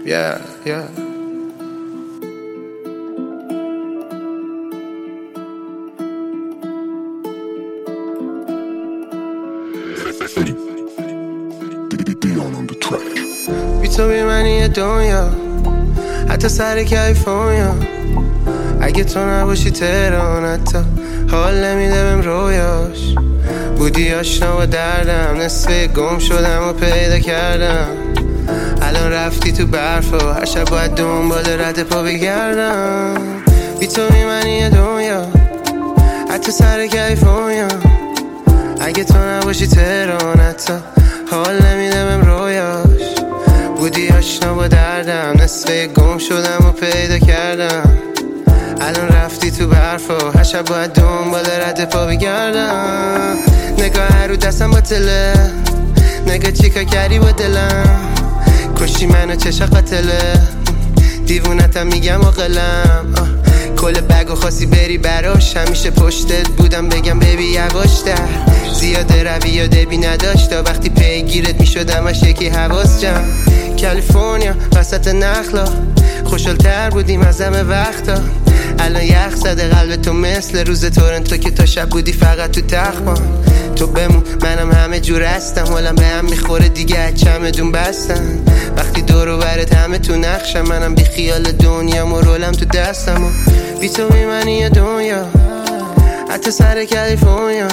yeah. بی تو بی منی دنیا، حتی سر کیفونیا. اگه تو نباشی تهران حتی حال نمیده بهم رویاش. بودی آشنا با دردم، نصف گم شدم و پیدا کردم. الان رفتی تو برف و هر شب باید دنبال رد پا بگردم. بی تو بی منی دنیا، حتی سر کیفونیا. اگه تو نباشی تهران حتی حال نمیده بهم رویاش. بودی آشنا با دردم، نصف گم شدم و پیدا کردم. الان رفتی تو برف و هر شب باید دنبال رد پا بگردم. نگاه رو دستم با تله، نگاه چیکار کردی با دلم. کشتی منو چشا قتله، دیوونتم میگم عاقلم. کل بگو خواستی بری براش، همیشه پشتت بودم بگم بیبی یواش در. زیاده روی یا دبی نداشت تا وقتی پیگیرت میشدم اش یکی حواس جمع. کالیفرنیا وسط نخلا، خوشحال‌تر بودیم از همه وقتا. الان یخ زده قلب تو مثل روز تورنتو که تا شب بودی فقط تو تخمام. تو بمون منم همه جور هستم، حالم به هم میخوره دیگه چمدون بستم. وقتی دور و برت همه تو نقشم، منم بی خیال دنیا و رولم تو دستم. و بی تو بی منی دنیا، حتی سر کالیفرنیا.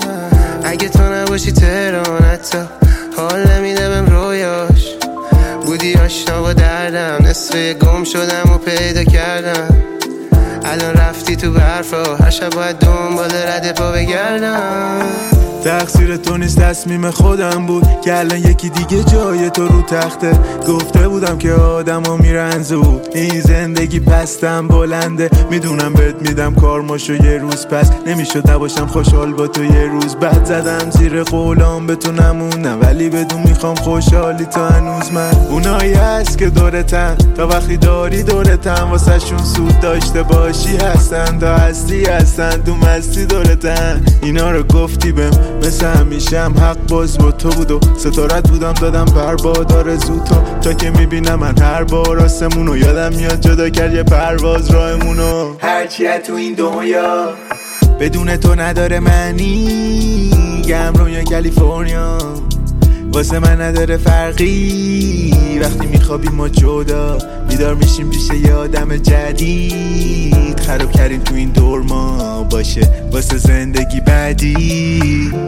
اگه تو نباشی تهران حتی حال نمیده بهم رویاش. بودی آشنا با دردم، نصف گم شدم و پیدا کردم. الان رفتی تو برف و هر شب باید دنبال رد پا بگردم. تقصیر تو نیست، تصمیم خودم بود که الان یکی دیگه جای تو رو تخته. گفته بودم که آدم ها میرن زود، این زندگی پستم بلنده. میدونم بهت میدم کارماشو یه روز، پس نمیشد نباشم خوشحال با تو یه روز. بعد زدم زیر قولام به تو نمونم، ولی بدون میخوام خوشحالی تا هنوز. من اونایی هست که دورتن، تا وقتی داری دورتن واسه شون سود داشته باشی هستن. تا هستی هستن تو مستی دورتن. اینا رو گفتی بهم مثل همیشم حق باز با تو بود و ستارت بودم دادم بربادار زود. تا که میبینم من هر بار آسمونو یادم میاد جدا کرد یه پرواز راهمونو. هرچیه تو این دنیا بدون تو نداره معنی، گم رویا کالیفرنیا واسه من نداره فرقی. وقتی میخوابیم ما جدا، بیدار میشیم پیش یه آدم جدید. خراب کردیم تو این دور ما باشه واسه زندگی بعدی.